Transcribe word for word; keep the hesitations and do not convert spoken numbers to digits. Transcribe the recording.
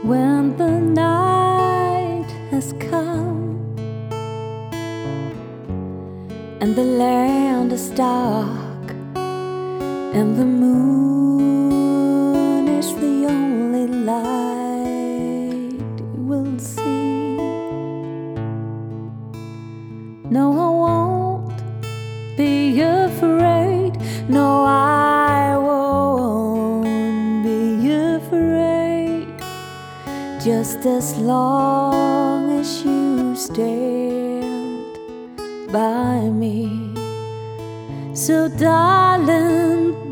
When the night has come and the land is dark and the moon is the only light you will see. No, I won't be afraid. No, I won't be afraid, just as long as you stand by me. So darling,